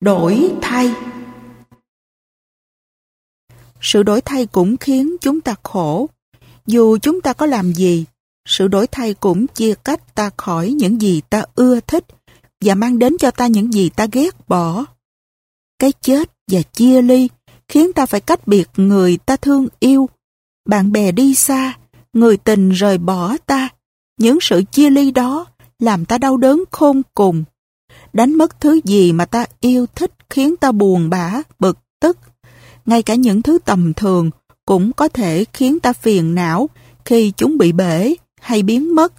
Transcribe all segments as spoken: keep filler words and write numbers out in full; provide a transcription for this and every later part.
Đổi thay. Sự đổi thay cũng khiến chúng ta khổ. Dù chúng ta có làm gì, sự đổi thay cũng chia cách ta khỏi những gì ta ưa thích và mang đến cho ta những gì ta ghét bỏ. Cái chết và chia ly khiến ta phải cách biệt người ta thương yêu. Bạn bè đi xa, người tình rời bỏ ta. Những sự chia ly đó làm ta đau đớn khôn cùng. Đánh mất thứ gì mà ta yêu thích khiến ta buồn bã, bực tức. Ngay cả những thứ tầm thường cũng có thể khiến ta phiền não khi chúng bị bể hay biến mất.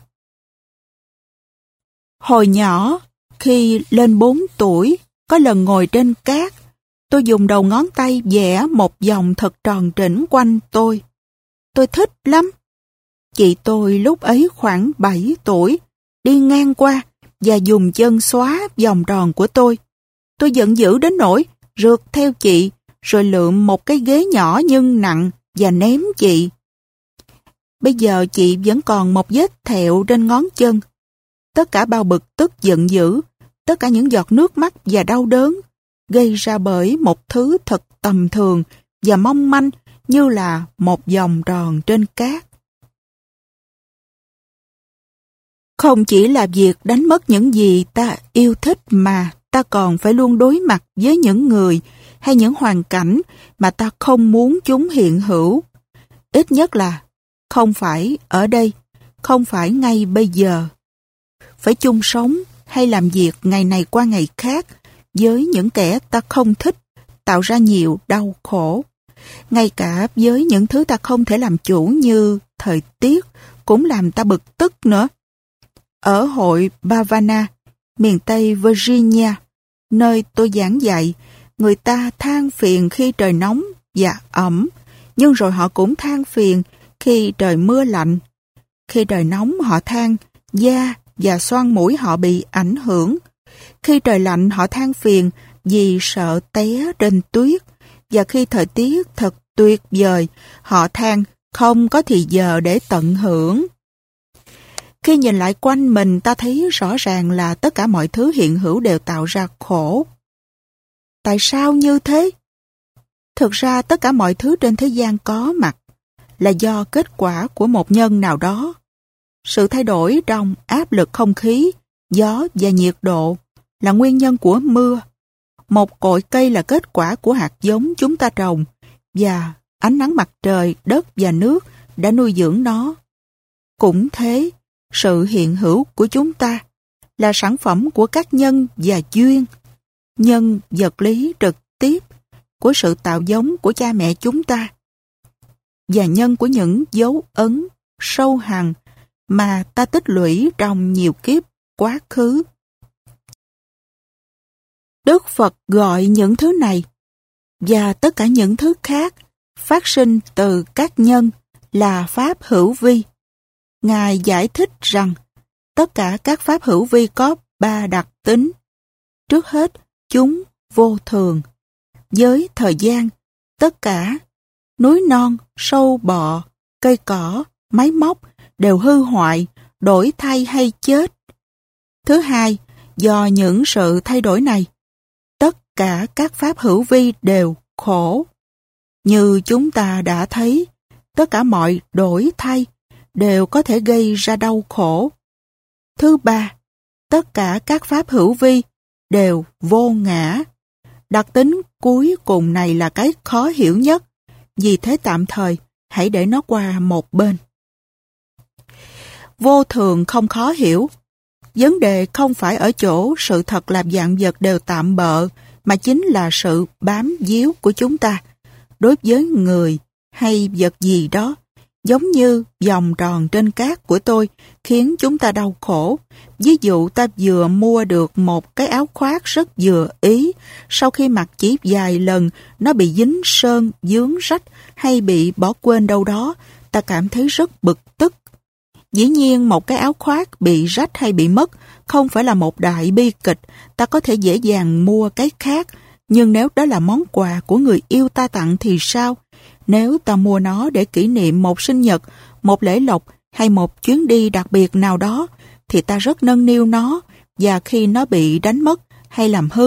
Hồi nhỏ, khi lên bốn tuổi, có lần ngồi trên cát, tôi dùng đầu ngón tay vẽ một vòng thật tròn trĩnh quanh tôi. Tôi thích lắm. Chị tôi lúc ấy khoảng bảy tuổi, đi ngang qua và dùng chân xóa vòng tròn của tôi. Tôi giận dữ đến nỗi rượt theo chị, rồi lượm một cái ghế nhỏ nhưng nặng và ném chị. Bây giờ chị vẫn còn một vết thẹo trên ngón chân. Tất cả bao bực tức giận dữ, tất cả những giọt nước mắt và đau đớn, gây ra bởi một thứ thật tầm thường và mong manh như là một vòng tròn trên cát. Không chỉ là việc đánh mất những gì ta yêu thích mà ta còn phải luôn đối mặt với những người hay những hoàn cảnh mà ta không muốn chúng hiện hữu. Ít nhất là không phải ở đây, không phải ngay bây giờ. Phải chung sống hay làm việc ngày này qua ngày khác với những kẻ ta không thích, tạo ra nhiều đau khổ. Ngay cả với những thứ ta không thể làm chủ như thời tiết cũng làm ta bực tức nữa. Ở hội Bavana, miền Tây Virginia, nơi tôi giảng dạy, người ta than phiền khi trời nóng và ẩm, nhưng rồi họ cũng than phiền khi trời mưa lạnh. Khi trời nóng họ than da và xoang mũi họ bị ảnh hưởng. Khi trời lạnh họ than phiền vì sợ té trên tuyết. Và khi thời tiết thật tuyệt vời, họ than không có thì giờ để tận hưởng. Khi nhìn lại quanh mình, ta thấy rõ ràng là tất cả mọi thứ hiện hữu đều tạo ra khổ. Tại sao như thế? Thực ra tất cả mọi thứ trên thế gian có mặt là do kết quả của một nhân nào đó. Sự thay đổi trong áp lực không khí, gió và nhiệt độ là nguyên nhân của mưa. Một cội cây là kết quả của hạt giống chúng ta trồng và ánh nắng mặt trời, đất và nước đã nuôi dưỡng nó. Cũng thế, sự hiện hữu của chúng ta là sản phẩm của các nhân và duyên, nhân vật lý trực tiếp của sự tạo giống của cha mẹ chúng ta và nhân của những dấu ấn sâu hằn mà ta tích lũy trong nhiều kiếp quá khứ. Đức Phật gọi những thứ này và tất cả những thứ khác phát sinh từ các nhân là pháp hữu vi. Ngài giải thích rằng tất cả các pháp hữu vi có ba đặc tính. Trước hết, chúng vô thường. Với thời gian, tất cả núi non, sâu bọ, cây cỏ, máy móc đều hư hoại, đổi thay hay chết. Thứ hai, do những sự thay đổi này, tất cả các pháp hữu vi đều khổ. Như chúng ta đã thấy, tất cả mọi đổi thay đều có thể gây ra đau khổ. Thứ ba, tất cả các pháp hữu vi đều vô ngã. Đặc tính cuối cùng này là cái khó hiểu nhất, vì thế tạm thời hãy để nó qua một bên. Vô thường không khó hiểu. Vấn đề không phải ở chỗ sự thật là vạn vật đều tạm bợ, mà chính là sự bám víu của chúng ta đối với người hay vật gì đó. Giống như vòng tròn trên cát của tôi khiến chúng ta đau khổ. Ví dụ ta vừa mua được một cái áo khoác rất vừa ý, sau khi mặc chỉ vài lần nó bị dính sơn, dướng rách hay bị bỏ quên đâu đó, ta cảm thấy rất bực tức. Dĩ nhiên một cái áo khoác bị rách hay bị mất không phải là một đại bi kịch, ta có thể dễ dàng mua cái khác. Nhưng nếu đó là món quà của người yêu ta tặng thì sao? Nếu ta mua nó để kỷ niệm một sinh nhật, một lễ lộc hay một chuyến đi đặc biệt nào đó, thì ta rất nâng niu nó, và khi nó bị đánh mất hay làm hư,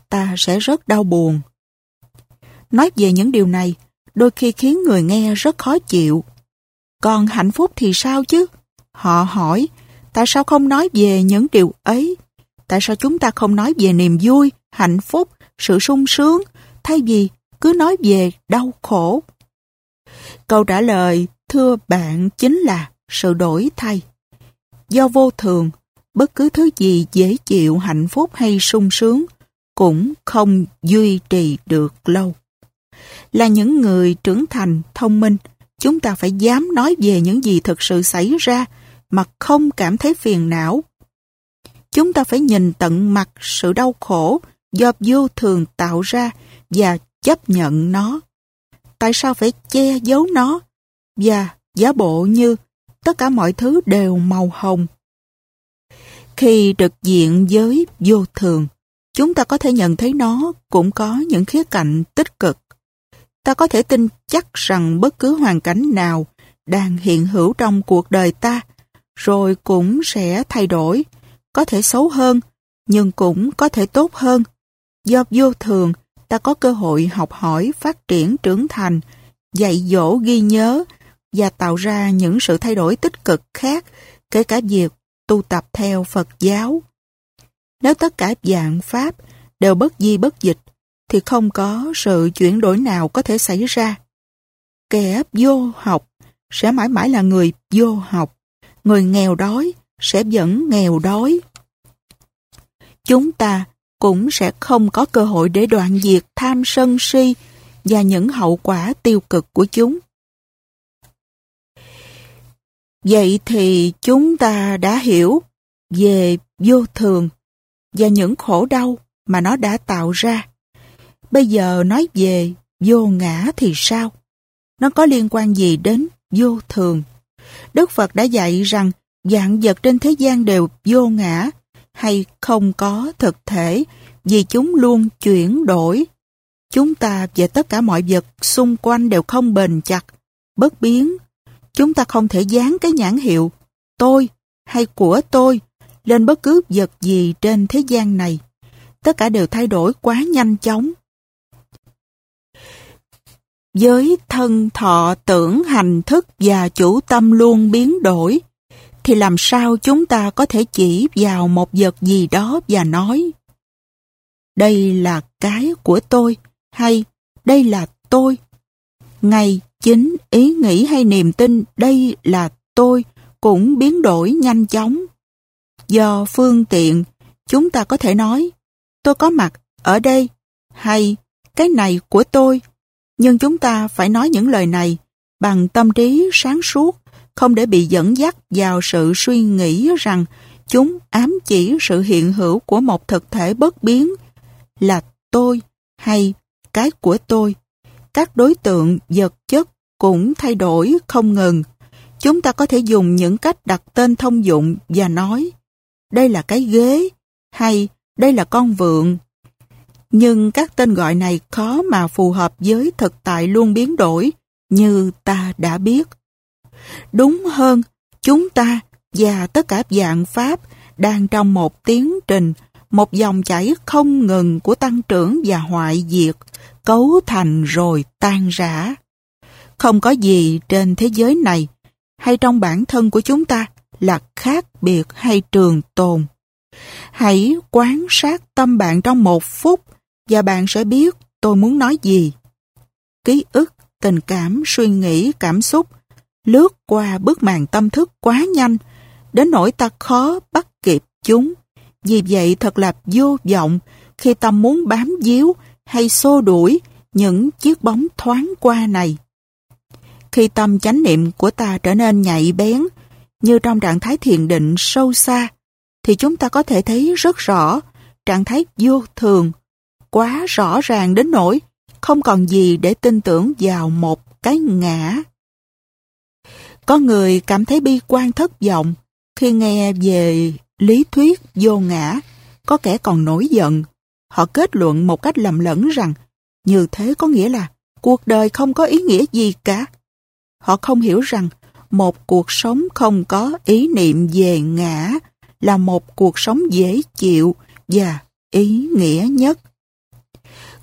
ta sẽ rất đau buồn. Nói về những điều này, đôi khi khiến người nghe rất khó chịu. Còn hạnh phúc thì sao chứ? Họ hỏi, tại sao không nói về những điều ấy? Tại sao chúng ta không nói về niềm vui, hạnh phúc, sự sung sướng, thay vì cứ nói về đau khổ? Câu trả lời, thưa bạn, chính là sự đổi thay. Do vô thường, bất cứ thứ gì dễ chịu, hạnh phúc hay sung sướng cũng không duy trì được lâu. Là những người trưởng thành, thông minh, chúng ta phải dám nói về những gì thực sự xảy ra mà không cảm thấy phiền não. Chúng ta phải nhìn tận mặt sự đau khổ do vô thường tạo ra và chấp nhận nó. Tại sao phải che giấu nó và giả bộ như tất cả mọi thứ đều màu hồng? Khi trực diện với vô thường, chúng ta có thể nhận thấy nó cũng có những khía cạnh tích cực. Ta có thể tin chắc rằng bất cứ hoàn cảnh nào đang hiện hữu trong cuộc đời ta, rồi cũng sẽ thay đổi, có thể xấu hơn, nhưng cũng có thể tốt hơn. Do vô thường, ta có cơ hội học hỏi, phát triển, trưởng thành, dạy dỗ, ghi nhớ và tạo ra những sự thay đổi tích cực khác, kể cả việc tu tập theo Phật giáo. Nếu tất cả vạn pháp đều bất di bất dịch, thì không có sự chuyển đổi nào có thể xảy ra. Kẻ vô học sẽ mãi mãi là người vô học, người nghèo đói sẽ vẫn nghèo đói. Chúng ta cũng sẽ không có cơ hội để đoạn diệt tham sân si và những hậu quả tiêu cực của chúng. Vậy thì chúng ta đã hiểu về vô thường và những khổ đau mà nó đã tạo ra. Bây giờ nói về vô ngã thì sao? Nó có liên quan gì đến vô thường? Đức Phật đã dạy rằng vạn vật trên thế gian đều vô ngã hay không có thực thể vì chúng luôn chuyển đổi. Chúng ta và tất cả mọi vật xung quanh đều không bền chặt, bất biến. Chúng ta không thể dán cái nhãn hiệu tôi hay của tôi lên bất cứ vật gì trên thế gian này. Tất cả đều thay đổi quá nhanh chóng. Với thân thọ tưởng hành thức và chủ tâm luôn biến đổi, thì làm sao chúng ta có thể chỉ vào một vật gì đó và nói đây là cái của tôi hay đây là tôi? Ngay chính ý nghĩ hay niềm tin đây là tôi cũng biến đổi nhanh chóng. Do phương tiện, chúng ta có thể nói tôi có mặt ở đây hay cái này của tôi. Nhưng chúng ta phải nói những lời này bằng tâm trí sáng suốt, không để bị dẫn dắt vào sự suy nghĩ rằng chúng ám chỉ sự hiện hữu của một thực thể bất biến là tôi hay cái của tôi. Các đối tượng vật chất cũng thay đổi không ngừng. Chúng ta có thể dùng những cách đặt tên thông dụng và nói đây là cái ghế hay đây là con vượn. Nhưng các tên gọi này khó mà phù hợp với thực tại luôn biến đổi như ta đã biết. Đúng hơn, chúng ta và tất cả vạn pháp đang trong một tiến trình, một dòng chảy không ngừng của tăng trưởng và hoại diệt, cấu thành rồi tan rã. Không có gì trên thế giới này hay trong bản thân của chúng ta là khác biệt hay trường tồn. Hãy quan sát tâm bạn trong một phút và bạn sẽ biết tôi muốn nói gì. Ký ức, tình cảm, suy nghĩ, cảm xúc lướt qua bức màn tâm thức quá nhanh, đến nỗi ta khó bắt kịp chúng. Vì vậy thật là vô vọng khi tâm muốn bám víu hay xô đuổi những chiếc bóng thoáng qua này. Khi tâm chánh niệm của ta trở nên nhạy bén, như trong trạng thái thiền định sâu xa, thì chúng ta có thể thấy rất rõ trạng thái vô thường, quá rõ ràng đến nỗi không còn gì để tin tưởng vào một cái ngã. Có người cảm thấy bi quan thất vọng khi nghe về lý thuyết vô ngã, có kẻ còn nổi giận. Họ kết luận một cách lầm lẫn rằng như thế có nghĩa là cuộc đời không có ý nghĩa gì cả. Họ không hiểu rằng một cuộc sống không có ý niệm về ngã là một cuộc sống dễ chịu và ý nghĩa nhất.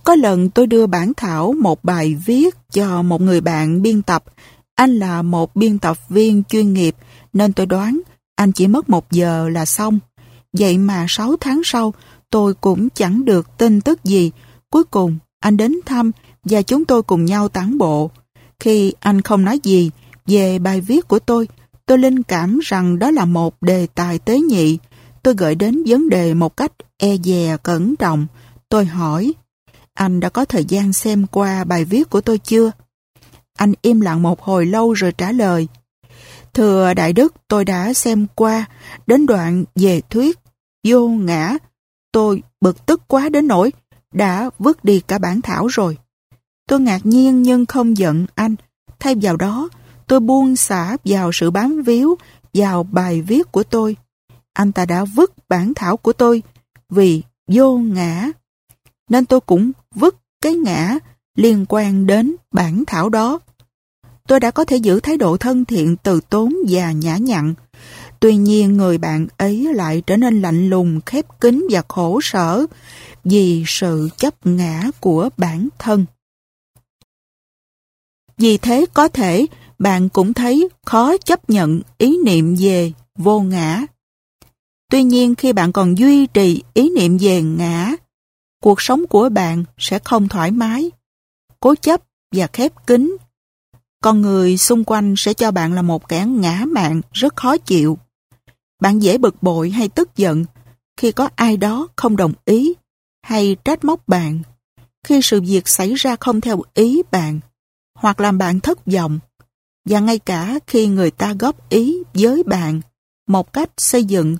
Có lần tôi đưa bản thảo một bài viết cho một người bạn biên tập. Anh là một biên tập viên chuyên nghiệp nên tôi đoán anh chỉ mất một giờ là xong. Vậy mà sáu tháng sau tôi cũng chẳng được tin tức gì. Cuối cùng anh đến thăm và chúng tôi cùng nhau tản bộ. Khi anh không nói gì về bài viết của tôi, tôi linh cảm rằng đó là một đề tài tế nhị. Tôi gợi đến vấn đề một cách e dè cẩn trọng. Tôi hỏi, anh đã có thời gian xem qua bài viết của tôi chưa? Anh im lặng một hồi lâu rồi trả lời, thưa Đại Đức, tôi đã xem qua, đến đoạn về thuyết vô ngã. Tôi bực tức quá đến nỗi đã vứt đi cả bản thảo rồi. Tôi ngạc nhiên nhưng không giận anh. Thay vào đó, tôi buông xả vào sự bám víu vào bài viết của tôi. Anh ta đã vứt bản thảo của tôi vì vô ngã. Nên tôi cũng vứt cái ngã liên quan đến bản thảo đó. Tôi đã có thể giữ thái độ thân thiện, từ tốn và nhã nhặn. Tuy nhiên người bạn ấy lại trở nên lạnh lùng, khép kín và khổ sở vì sự chấp ngã của bản thân. Vì thế có thể bạn cũng thấy khó chấp nhận ý niệm về vô ngã. Tuy nhiên khi bạn còn duy trì ý niệm về ngã, cuộc sống của bạn sẽ không thoải mái, cố chấp và khép kín. Con người xung quanh sẽ cho bạn là một kẻ ngã mạn rất khó chịu. Bạn dễ bực bội hay tức giận khi có ai đó không đồng ý hay trách móc bạn, khi sự việc xảy ra không theo ý bạn hoặc làm bạn thất vọng, và ngay cả khi người ta góp ý với bạn một cách xây dựng.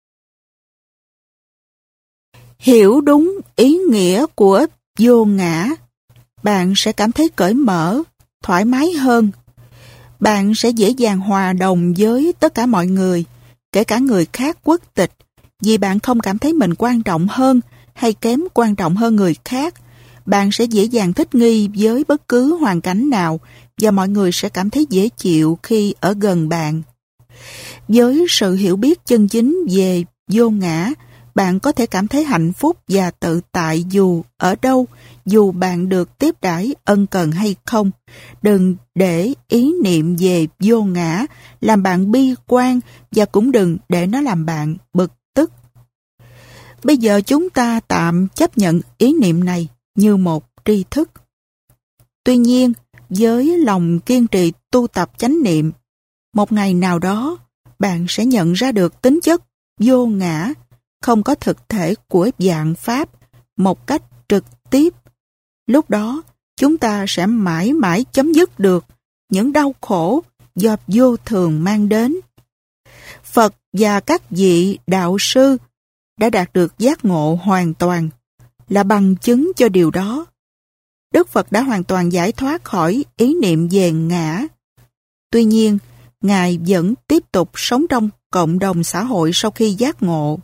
Hiểu đúng ý nghĩa của vô ngã, bạn sẽ cảm thấy cởi mở, thoải mái hơn. Bạn sẽ dễ dàng hòa đồng với tất cả mọi người, kể cả người khác quốc tịch, vì bạn không cảm thấy mình quan trọng hơn hay kém quan trọng hơn người khác. Bạn sẽ dễ dàng thích nghi với bất cứ hoàn cảnh nào và mọi người sẽ cảm thấy dễ chịu khi ở gần bạn. Với sự hiểu biết chân chính về vô ngã, bạn có thể cảm thấy hạnh phúc và tự tại dù ở đâu, dù bạn được tiếp đãi ân cần hay không. Đừng để ý niệm về vô ngã làm bạn bi quan và cũng đừng để nó làm bạn bực tức. Bây giờ chúng ta tạm chấp nhận ý niệm này như một tri thức. Tuy nhiên, với lòng kiên trì tu tập chánh niệm, một ngày nào đó bạn sẽ nhận ra được tính chất vô ngã, không có thực thể của vạn pháp một cách trực tiếp. Lúc đó, chúng ta sẽ mãi mãi chấm dứt được những đau khổ do vô thường mang đến. Phật và các vị đạo sư đã đạt được giác ngộ hoàn toàn, là bằng chứng cho điều đó. Đức Phật đã hoàn toàn giải thoát khỏi ý niệm về ngã. Tuy nhiên, Ngài vẫn tiếp tục sống trong cộng đồng xã hội sau khi giác ngộ.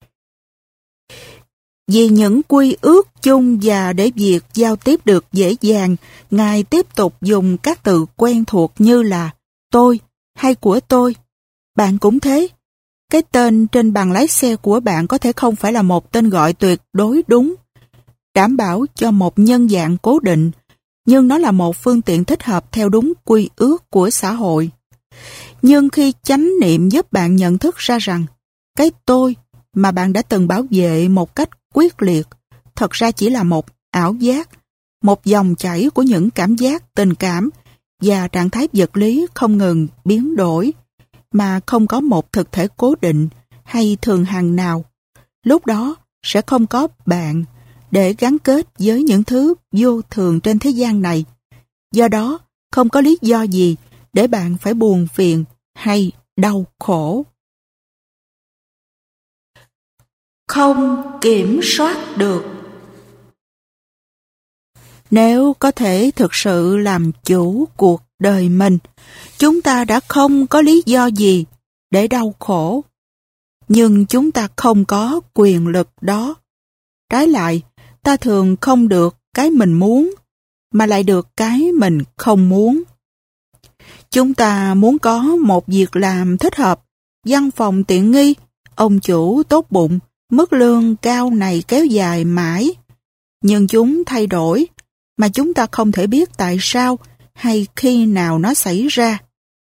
Vì những quy ước chung và để việc giao tiếp được dễ dàng, Ngài tiếp tục dùng các từ quen thuộc như là tôi hay của tôi. Bạn cũng thế. Cái tên trên bằng lái xe của bạn có thể không phải là một tên gọi tuyệt đối đúng, đảm bảo cho một nhân dạng cố định, nhưng nó là một phương tiện thích hợp theo đúng quy ước của xã hội. Nhưng khi chánh niệm giúp bạn nhận thức ra rằng cái tôi mà bạn đã từng bảo vệ một cách quyết liệt thật ra chỉ là một ảo giác, một dòng chảy của những cảm giác, tình cảm và trạng thái vật lý không ngừng biến đổi, mà không có một thực thể cố định hay thường hằng nào. Lúc đó sẽ không có bạn để gắn kết với những thứ vô thường trên thế gian này. Do đó, không có lý do gì để bạn phải buồn phiền hay đau khổ. Không kiểm soát được. Nếu có thể thực sự làm chủ cuộc đời mình, chúng ta đã không có lý do gì để đau khổ. Nhưng chúng ta không có quyền lực đó. Trái lại, ta thường không được cái mình muốn, mà lại được cái mình không muốn. Chúng ta muốn có một việc làm thích hợp, văn phòng tiện nghi, ông chủ tốt bụng, mức lương cao này kéo dài mãi. nhưng chúng thay đổi, mà chúng ta không thể biết tại sao hay khi nào nó xảy ra.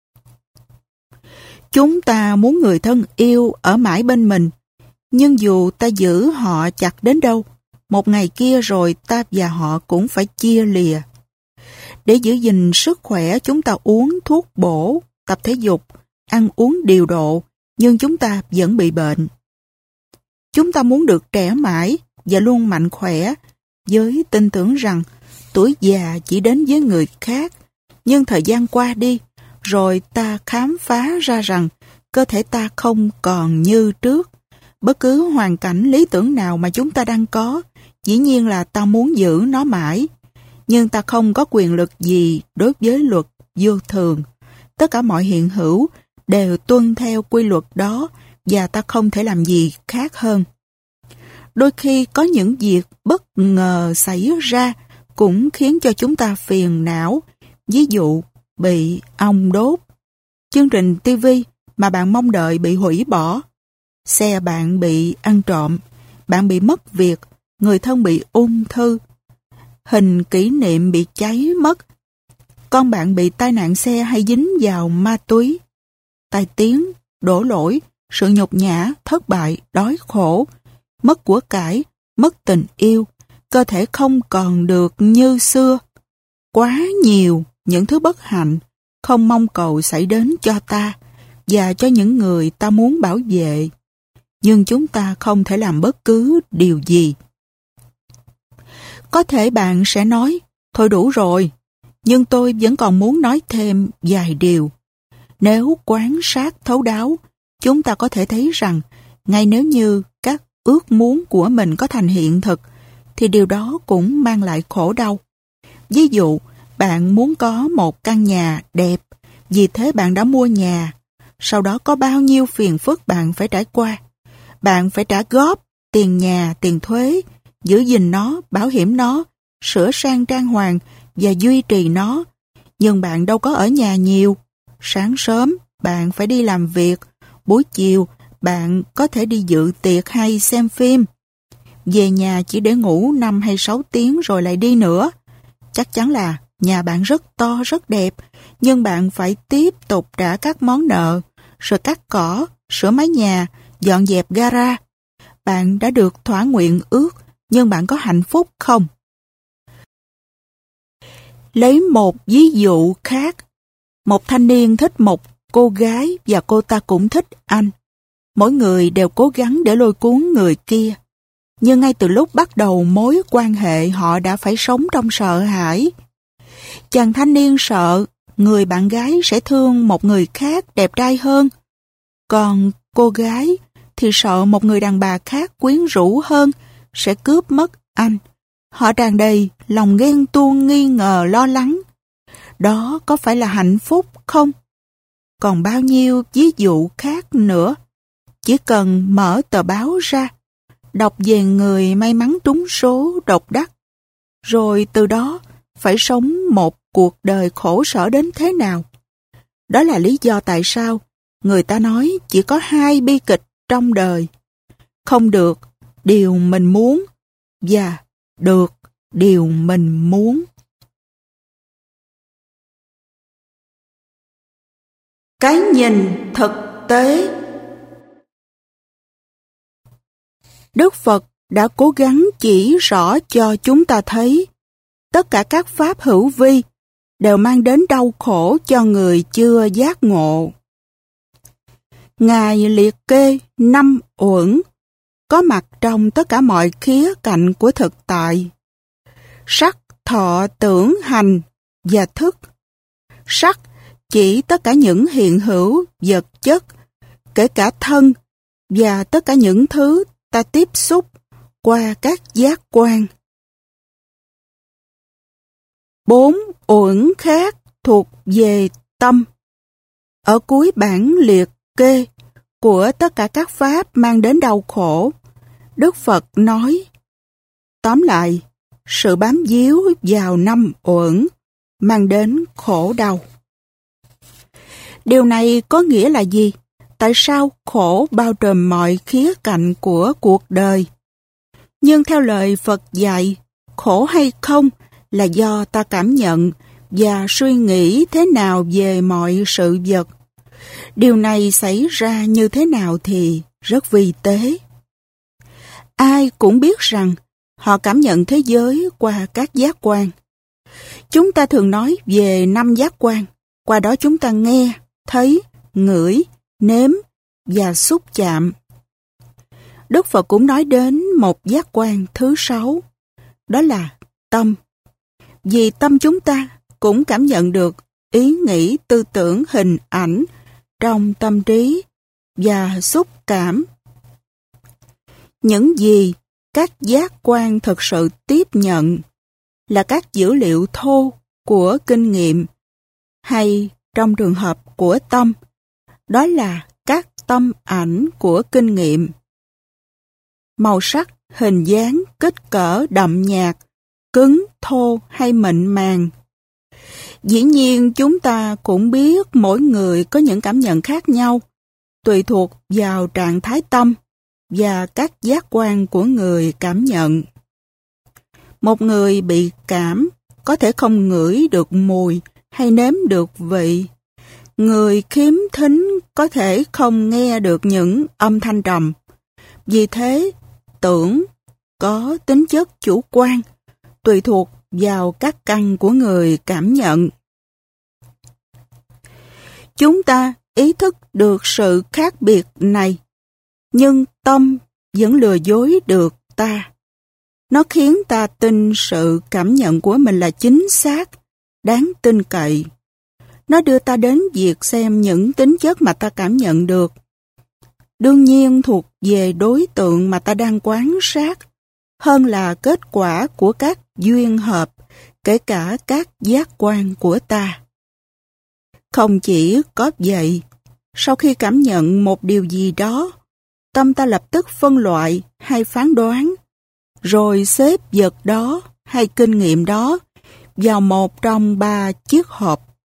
Chúng ta muốn người thân yêu ở mãi bên mình, nhưng dù ta giữ họ chặt đến đâu, một ngày kia rồi ta và họ cũng phải chia lìa. Để giữ gìn sức khỏe, chúng ta uống thuốc bổ, tập thể dục, ăn uống điều độ, nhưng chúng ta vẫn bị bệnh. Chúng ta muốn được trẻ mãi và luôn mạnh khỏe, với tin tưởng rằng tuổi già chỉ đến với người khác, nhưng thời gian qua đi, rồi ta khám phá ra rằng cơ thể ta không còn như trước. Bất cứ hoàn cảnh lý tưởng nào mà chúng ta đang có, dĩ nhiên là ta muốn giữ nó mãi, nhưng ta không có quyền lực gì đối với luật vô thường. Tất cả mọi hiện hữu đều tuân theo quy luật đó và ta không thể làm gì khác hơn. Đôi khi có những việc bất ngờ xảy ra cũng khiến cho chúng ta phiền não. Ví dụ, bị ong đốt, chương trình ti vi mà bạn mong đợi bị hủy bỏ, xe bạn bị ăn trộm, bạn bị mất việc, người thân bị ung thư, hình kỷ niệm bị cháy mất, con bạn bị tai nạn xe hay dính vào ma túy, tai tiếng, đổ lỗi, sự nhục nhã, thất bại, đói khổ, mất của cải, mất tình yêu, cơ thể không còn được như xưa. Quá nhiều những thứ bất hạnh không mong cầu xảy đến cho ta và cho những người ta muốn bảo vệ. Nhưng chúng ta không thể làm bất cứ điều gì. Có thể bạn sẽ nói, thôi đủ rồi, nhưng tôi vẫn còn muốn nói thêm vài điều. Nếu quan sát thấu đáo, chúng ta có thể thấy rằng, ngay nếu như các ước muốn của mình có thành hiện thực, thì điều đó cũng mang lại khổ đau. Ví dụ, bạn muốn có một căn nhà đẹp, vì thế bạn đã mua nhà. Sau đó có bao nhiêu phiền phức bạn phải trải qua. Bạn phải trả góp tiền nhà, tiền thuế, giữ gìn nó, bảo hiểm nó, sửa sang trang hoàng và duy trì nó. Nhưng bạn đâu có ở nhà nhiều. Sáng sớm, bạn phải đi làm việc. Buổi chiều, bạn có thể đi dự tiệc hay xem phim. Về nhà chỉ để ngủ năm hay sáu tiếng rồi lại đi nữa. Chắc chắn là nhà bạn rất to, rất đẹp, nhưng bạn phải tiếp tục trả các món nợ, rồi cắt cỏ, sửa mái nhà, dọn dẹp gara. Bạn đã được thỏa nguyện ước, nhưng bạn có hạnh phúc không? Lấy một ví dụ khác, một thanh niên thích một cô gái và cô ta cũng thích anh. Mỗi người đều cố gắng để lôi cuốn người kia. Nhưng ngay từ lúc bắt đầu mối quan hệ họ đã phải sống trong sợ hãi. Chàng thanh niên sợ người bạn gái sẽ thương một người khác đẹp trai hơn. Còn cô gái thì sợ một người đàn bà khác quyến rũ hơn sẽ cướp mất anh. Họ tràn đầy lòng ghen tuông, nghi ngờ, lo lắng. Đó có phải là hạnh phúc không? Còn bao nhiêu ví dụ khác nữa. Chỉ cần mở tờ báo ra, đọc về người may mắn trúng số độc đắc, rồi từ đó phải sống một cuộc đời khổ sở đến thế nào. Đó là lý do tại sao người ta nói chỉ có hai bi kịch trong đời. Không được điều mình muốn và được điều mình muốn. Cái nhìn thực tế. Đức Phật đã cố gắng chỉ rõ cho chúng ta thấy tất cả các pháp hữu vi đều mang đến đau khổ cho người chưa giác ngộ. Ngài liệt kê năm uẩn có mặt trong tất cả mọi khía cạnh của thực tại: sắc, thọ, tưởng, hành và thức. Sắc chỉ tất cả những hiện hữu vật chất, kể cả thân và tất cả những thứ ta tiếp xúc qua các giác quan. Bốn uẩn khác thuộc về tâm. Ở cuối bản liệt kê của tất cả các pháp mang đến đau khổ, Đức Phật nói: tóm lại, sự bám víu vào năm uẩn mang đến khổ đau. Điều này có nghĩa là gì? Tại sao khổ bao trùm mọi khía cạnh của cuộc đời? Nhưng theo lời Phật dạy, khổ hay không là do ta cảm nhận và suy nghĩ thế nào về mọi sự vật. Điều này xảy ra như thế nào thì rất vi tế. Ai cũng biết rằng họ cảm nhận thế giới qua các giác quan. Chúng ta thường nói về năm giác quan, qua đó chúng ta nghe, thấy, ngửi, nếm và xúc chạm. Đức Phật cũng nói đến một giác quan thứ sáu, đó là tâm. Vì tâm chúng ta cũng cảm nhận được ý nghĩ, tư tưởng, hình ảnh trong tâm trí và xúc cảm. Những gì các giác quan thực sự tiếp nhận là các dữ liệu thô của kinh nghiệm, hay trong trường hợp của tâm, đó là các tâm ảnh của kinh nghiệm. Màu sắc, hình dáng, kích cỡ, đậm nhạt, cứng, thô hay mịn màng. Dĩ nhiên chúng ta cũng biết mỗi người có những cảm nhận khác nhau, tùy thuộc vào trạng thái tâm và các giác quan của người cảm nhận. Một người bị cảm có thể không ngửi được mùi hay nếm được vị. Người khiếm thính có thể không nghe được những âm thanh trầm. Vì thế, tưởng có tính chất chủ quan, tùy thuộc vào các căn của người cảm nhận. Chúng ta ý thức được sự khác biệt này, nhưng tâm vẫn lừa dối được ta. Nó khiến ta tin sự cảm nhận của mình là chính xác, đáng tin cậy. Nó đưa ta đến việc xem những tính chất mà ta cảm nhận được. Đương nhiên thuộc về đối tượng mà ta đang quan sát, hơn là kết quả của các duyên hợp, kể cả các giác quan của ta. Không chỉ có vậy, sau khi cảm nhận một điều gì đó, tâm ta lập tức phân loại hay phán đoán, rồi xếp vật đó hay kinh nghiệm đó vào một trong ba chiếc hộp.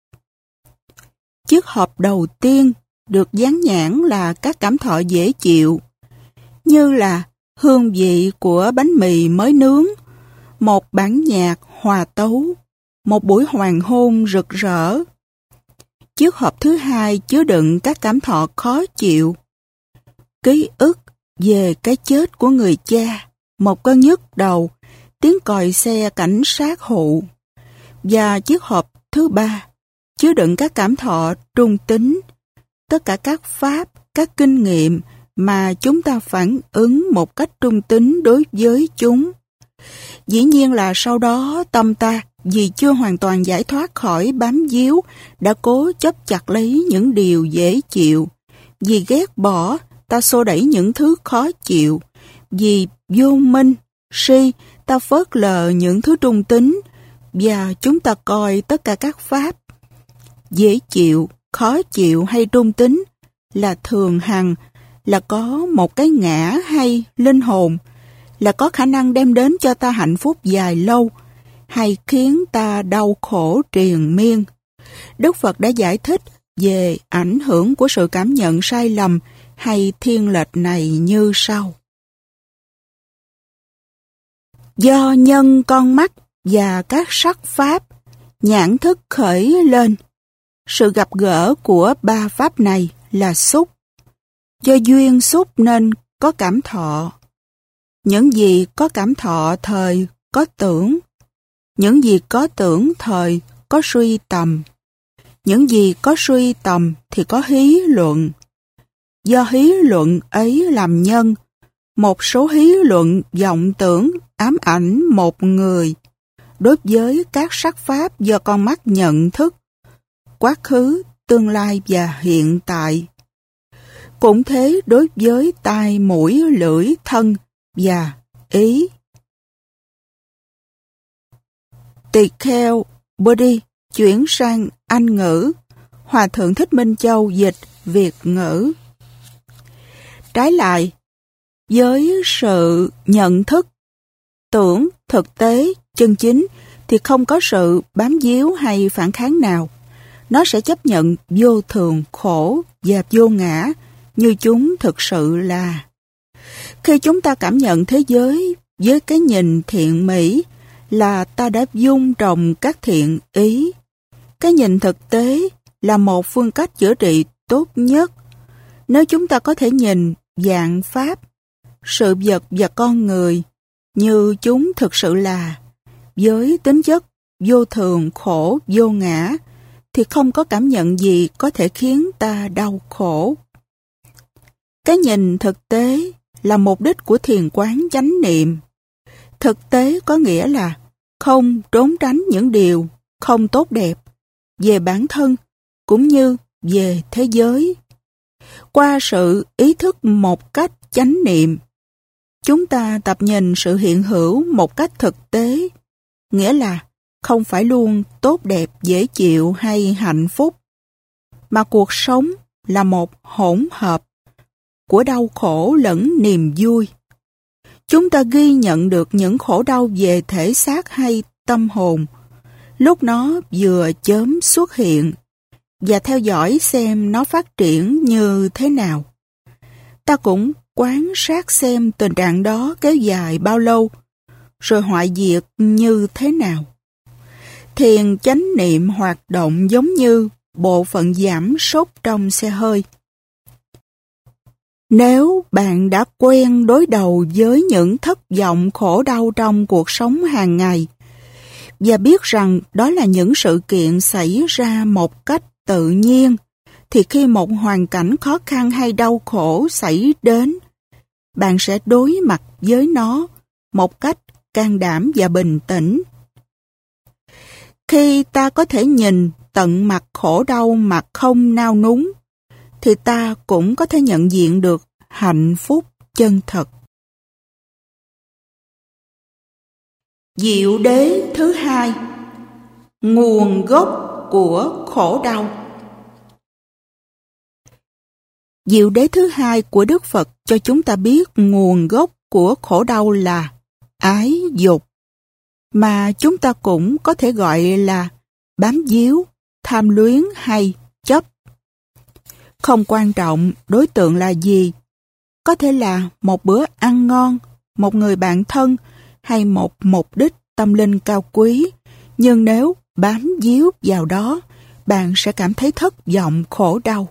Chiếc hộp đầu tiên được dán nhãn là các cảm thọ dễ chịu, như là hương vị của bánh mì mới nướng, một bản nhạc hòa tấu, một buổi hoàng hôn rực rỡ. Chiếc hộp thứ hai chứa đựng các cảm thọ khó chịu, ký ức về cái chết của người cha, một cơn nhức đầu, tiếng còi xe cảnh sát hụ. Và chiếc hộp thứ ba chứa đựng các cảm thọ trung tính, tất cả các pháp, các kinh nghiệm mà chúng ta phản ứng một cách trung tính đối với chúng. Dĩ nhiên là sau đó tâm ta, vì chưa hoàn toàn giải thoát khỏi bám víu, đã cố chấp chặt lấy những điều dễ chịu. Vì ghét bỏ, ta xô đẩy những thứ khó chịu. Vì vô minh, si, ta phớt lờ những thứ trung tính, và chúng ta coi tất cả các pháp dễ chịu, khó chịu hay trung tính là thường hằng, là có một cái ngã hay linh hồn, là có khả năng đem đến cho ta hạnh phúc dài lâu, hay khiến ta đau khổ triền miên. Đức Phật đã giải thích về ảnh hưởng của sự cảm nhận sai lầm hay thiên lệch này như sau. Do nhân con mắt và các sắc pháp, nhãn thức khởi lên. Sự gặp gỡ của ba pháp này là xúc. Do duyên xúc nên có cảm thọ. Những gì có cảm thọ thời có tưởng. Những gì có tưởng thời có suy tầm. Những gì có suy tầm thì có hí luận. Do hí luận ấy làm nhân, một số hí luận vọng tưởng ám ảnh một người. Đối với các sắc pháp do con mắt nhận thức, quá khứ, tương lai và hiện tại. Cũng thế đối với tai, mũi, lưỡi, thân và ý. Tỳ kheo Body chuyển sang Anh ngữ, Hòa thượng Thích Minh Châu dịch Việt ngữ. Trái lại, với sự nhận thức, tưởng, thực tế, chân chính thì không có sự bám víu hay phản kháng nào. Nó sẽ chấp nhận vô thường, khổ và vô ngã như chúng thực sự là. Khi chúng ta cảm nhận thế giới với cái nhìn thiện mỹ, là ta đã dung trồng các thiện ý. Cái nhìn thực tế là một phương cách chữa trị tốt nhất. Nếu chúng ta có thể nhìn vạn pháp, sự vật và con người như chúng thực sự là, với tính chất vô thường, khổ, vô ngã, thì không có cảm nhận gì có thể khiến ta đau khổ. Cái nhìn thực tế là mục đích của thiền quán chánh niệm. Thực tế có nghĩa là không trốn tránh những điều không tốt đẹp về bản thân cũng như về thế giới. Qua sự ý thức một cách chánh niệm, chúng ta tập nhìn sự hiện hữu một cách thực tế, nghĩa là không phải luôn tốt đẹp, dễ chịu hay hạnh phúc, mà cuộc sống là một hỗn hợp của đau khổ lẫn niềm vui. Chúng ta ghi nhận được những khổ đau về thể xác hay tâm hồn, lúc nó vừa chớm xuất hiện, và theo dõi xem nó phát triển như thế nào. Ta cũng quan sát xem tình trạng đó kéo dài bao lâu, rồi hoại diệt như thế nào. Thiền chánh niệm hoạt động giống như bộ phận giảm sốc trong xe hơi. Nếu bạn đã quen đối đầu với những thất vọng khổ đau trong cuộc sống hàng ngày, và biết rằng đó là những sự kiện xảy ra một cách tự nhiên, thì khi một hoàn cảnh khó khăn hay đau khổ xảy đến, bạn sẽ đối mặt với nó một cách can đảm và bình tĩnh. Khi ta có thể nhìn tận mặt khổ đau mà không nao núng, thì ta cũng có thể nhận diện được hạnh phúc chân thật. Diệu đế thứ hai, nguồn gốc của khổ đau. Diệu đế thứ hai của Đức Phật cho chúng ta biết nguồn gốc của khổ đau là ái dục, mà chúng ta cũng có thể gọi là bám víu, tham luyến hay chấp. Không quan trọng đối tượng là gì, có thể là một bữa ăn ngon, một người bạn thân hay một mục đích tâm linh cao quý, nhưng nếu bám víu vào đó, bạn sẽ cảm thấy thất vọng, khổ đau.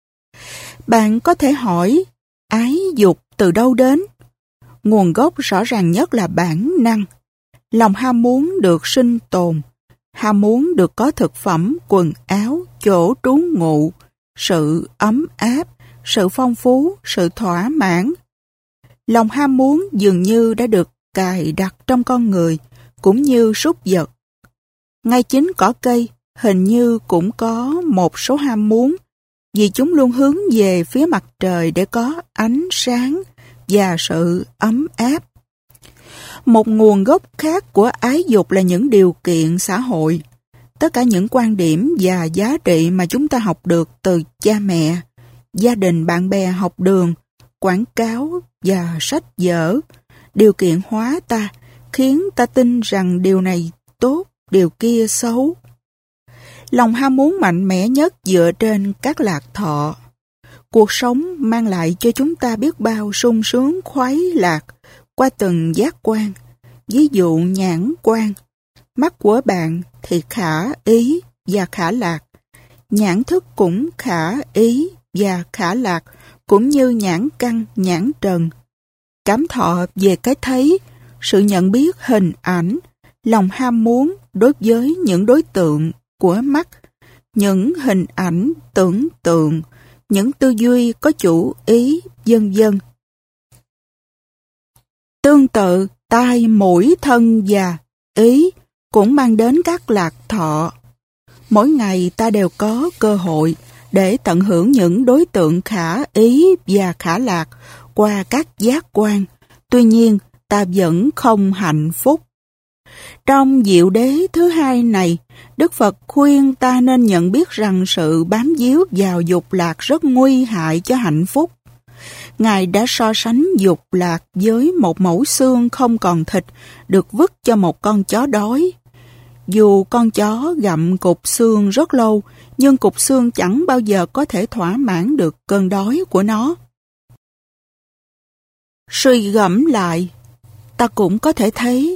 Bạn có thể hỏi, ái dục từ đâu đến? Nguồn gốc rõ ràng nhất là bản năng. Lòng ham muốn được sinh tồn, ham muốn được có thực phẩm, quần áo, chỗ trú ngụ, sự ấm áp, sự phong phú, sự thỏa mãn. Lòng ham muốn dường như đã được cài đặt trong con người, cũng như súc vật. Ngay chính cỏ cây hình như cũng có một số ham muốn, vì chúng luôn hướng về phía mặt trời để có ánh sáng và sự ấm áp. Một nguồn gốc khác của ái dục là những điều kiện xã hội. Tất cả những quan điểm và giá trị mà chúng ta học được từ cha mẹ, gia đình, bạn bè, học đường, quảng cáo và sách vở, điều kiện hóa ta, khiến ta tin rằng điều này tốt, điều kia xấu. Lòng ham muốn mạnh mẽ nhất dựa trên các lạc thọ. Cuộc sống mang lại cho chúng ta biết bao sung sướng khoái lạc qua từng giác quan. Ví dụ nhãn quan, mắt của bạn thì khả ý và khả lạc. Nhãn thức cũng khả ý và khả lạc, cũng như nhãn căn, nhãn trần. Cảm thọ về cái thấy, sự nhận biết hình ảnh, lòng ham muốn đối với những đối tượng của mắt, những hình ảnh, tưởng tượng, những tư duy có chủ ý, vân vân. Tương tự, tai, mũi, thân và ý cũng mang đến các lạc thọ. Mỗi ngày ta đều có cơ hội để tận hưởng những đối tượng khả ý và khả lạc qua các giác quan. Tuy nhiên, ta vẫn không hạnh phúc. Trong diệu đế thứ hai này, Đức Phật khuyên ta nên nhận biết rằng sự bám víu vào dục lạc rất nguy hại cho hạnh phúc. Ngài đã so sánh dục lạc với một mẩu xương không còn thịt được vứt cho một con chó đói. Dù con chó gặm cục xương rất lâu, nhưng cục xương chẳng bao giờ có thể thỏa mãn được cơn đói của nó. Suy gẫm lại, ta cũng có thể thấy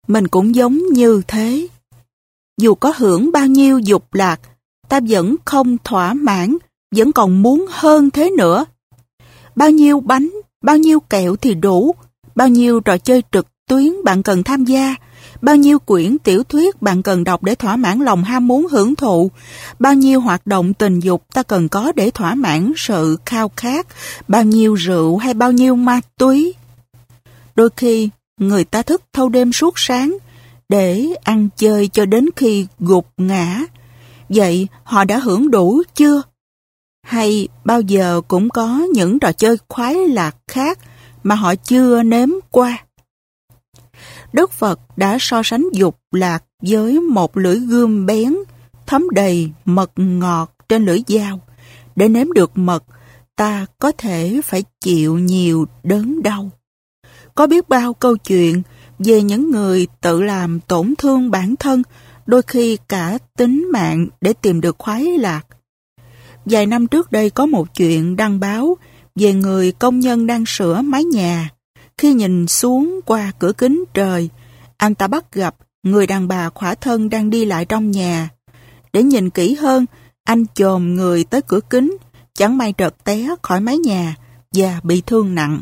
mình cũng giống như thế. Dù có hưởng bao nhiêu dục lạc, ta vẫn không thỏa mãn, vẫn còn muốn hơn thế nữa. Bao nhiêu bánh, bao nhiêu kẹo thì đủ, bao nhiêu trò chơi trực tuyến bạn cần tham gia, bao nhiêu quyển tiểu thuyết bạn cần đọc để thỏa mãn lòng ham muốn hưởng thụ, bao nhiêu hoạt động tình dục ta cần có để thỏa mãn sự khao khát, bao nhiêu rượu hay bao nhiêu ma túy. Đôi khi, người ta thức thâu đêm suốt sáng để ăn chơi cho đến khi gục ngã. Vậy họ đã hưởng đủ chưa? Hay bao giờ cũng có những trò chơi khoái lạc khác mà họ chưa nếm qua? Đức Phật đã so sánh dục lạc với một lưỡi gươm bén, thấm đầy mật ngọt trên lưỡi dao. Để nếm được mật, ta có thể phải chịu nhiều đớn đau. Có biết bao câu chuyện về những người tự làm tổn thương bản thân, đôi khi cả tính mạng để tìm được khoái lạc. Vài năm trước đây có một chuyện đăng báo về người công nhân đang sửa mái nhà. Khi nhìn xuống qua cửa kính trời, anh ta bắt gặp người đàn bà khỏa thân đang đi lại trong nhà. Để nhìn kỹ hơn, anh chồm người tới cửa kính, chẳng may trật té khỏi mái nhà và bị thương nặng.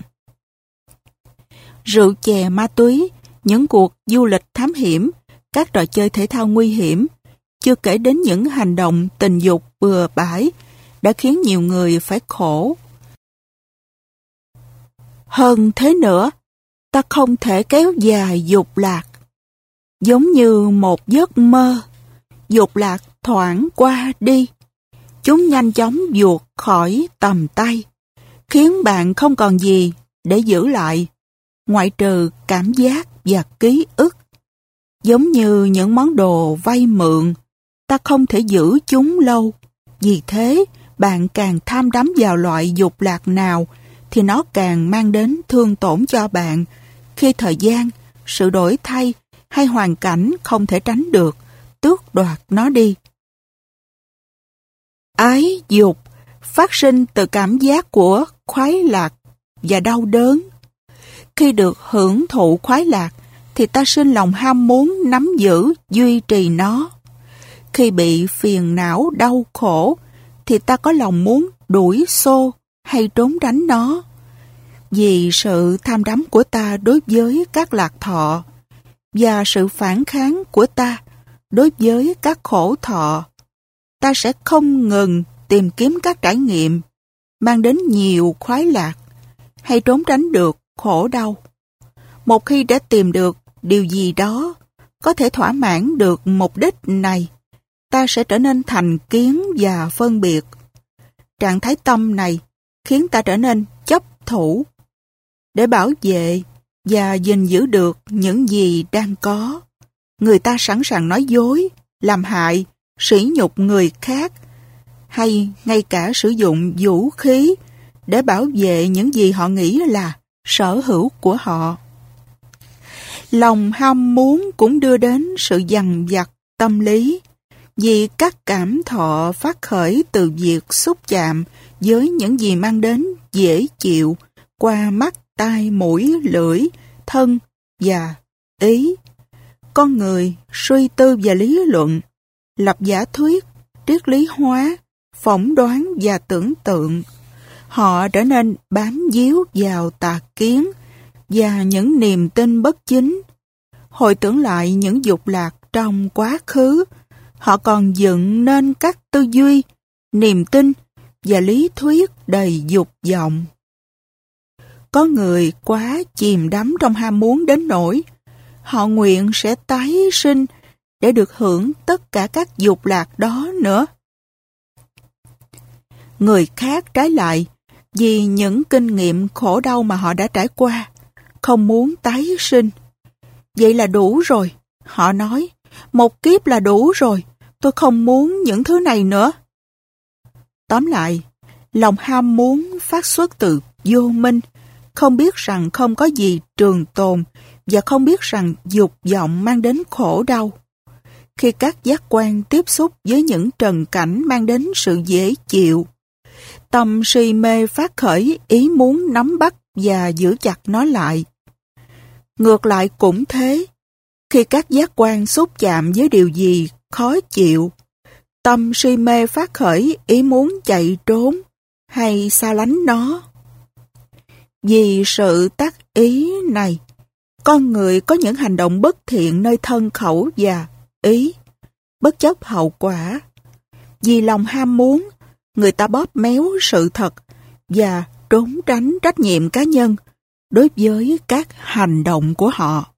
Rượu chè, ma túy, những cuộc du lịch thám hiểm, các trò chơi thể thao nguy hiểm, chưa kể đến những hành động tình dục bừa bãi, đã khiến nhiều người phải khổ. Hơn thế nữa, ta không thể kéo dài dục lạc. Giống như một giấc mơ, dục lạc thoảng qua đi. Chúng nhanh chóng vụt khỏi tầm tay, khiến bạn không còn gì để giữ lại, ngoại trừ cảm giác và ký ức. Giống như những món đồ vay mượn, ta không thể giữ chúng lâu. Vì thế, bạn càng tham đắm vào loại dục lạc nào, thì nó càng mang đến thương tổn cho bạn, khi thời gian, sự đổi thay hay hoàn cảnh không thể tránh được, tước đoạt nó đi. Ái dục phát sinh từ cảm giác của khoái lạc và đau đớn. Khi được hưởng thụ khoái lạc, thì ta sinh lòng ham muốn nắm giữ, duy trì nó. Khi bị phiền não đau khổ, thì ta có lòng muốn đuổi xô hay trốn tránh nó. Vì sự tham đắm của ta đối với các lạc thọ và sự phản kháng của ta đối với các khổ thọ, ta sẽ không ngừng tìm kiếm các trải nghiệm mang đến nhiều khoái lạc hay trốn tránh được khổ đau. Một khi đã tìm được điều gì đó có thể thỏa mãn được mục đích này, ta sẽ trở nên thành kiến và phân biệt. Trạng thái tâm này khiến ta trở nên chấp thủ. Để bảo vệ và gìn giữ được những gì đang có, người ta sẵn sàng nói dối, làm hại, sỉ nhục người khác, hay ngay cả sử dụng vũ khí để bảo vệ những gì họ nghĩ là sở hữu của họ. Lòng ham muốn cũng đưa đến sự dằn vặt tâm lý, vì các cảm thọ phát khởi từ việc xúc chạm với những gì mang đến dễ chịu qua mắt, tai, mũi, lưỡi, thân và ý. Con người suy tư và lý luận, lập giả thuyết, triết lý hóa, phỏng đoán và tưởng tượng. Họ trở nên bám víu vào tà kiến và những niềm tin bất chính. Hồi tưởng lại những dục lạc trong quá khứ, họ còn dựng nên các tư duy, niềm tin và lý thuyết đầy dục vọng. Có người quá chìm đắm trong ham muốn đến nỗi họ nguyện sẽ tái sinh để được hưởng tất cả các dục lạc đó nữa. Người khác trái lại, vì những kinh nghiệm khổ đau mà họ đã trải qua, không muốn tái sinh. Vậy là đủ rồi, họ nói, một kiếp là đủ rồi, tôi không muốn những thứ này nữa. Tóm lại, lòng ham muốn phát xuất từ vô minh, không biết rằng không có gì trường tồn và không biết rằng dục vọng mang đến khổ đau. Khi các giác quan tiếp xúc với những trần cảnh mang đến sự dễ chịu, tâm si mê phát khởi ý muốn nắm bắt và giữ chặt nó lại. Ngược lại cũng thế, Khi các giác quan xúc chạm với điều gì khó chịu, tâm si mê phát khởi ý muốn chạy trốn hay xa lánh nó. Vì sự tác ý này, con người có những hành động bất thiện nơi thân khẩu và ý, bất chấp hậu quả. Vì lòng ham muốn, người ta bóp méo sự thật và trốn tránh trách nhiệm cá nhân đối với các hành động của họ.